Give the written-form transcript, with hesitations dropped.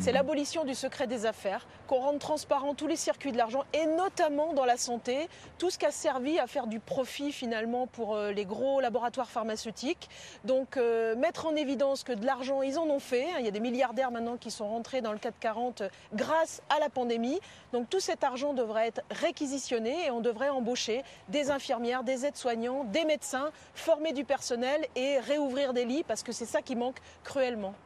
c'est l'abolition du secret des affaires, qu'on rende transparent tous les circuits de l'argent et notamment dans la santé, tout ce qui a servi à faire du profit finalement pour les gros laboratoires pharmaceutiques. Donc mettre en évidence que de l'argent, ils en ont fait. Il y a des milliardaires maintenant qui sont rentrés dans le CAC 40 grâce à la pandémie. Donc tout cet argent devrait être réquisitionné et on devrait embaucher des infirmières, des aides-soignants, des médecins, former du personnel et réouvrir des lits parce que c'est ça qui manque cruellement.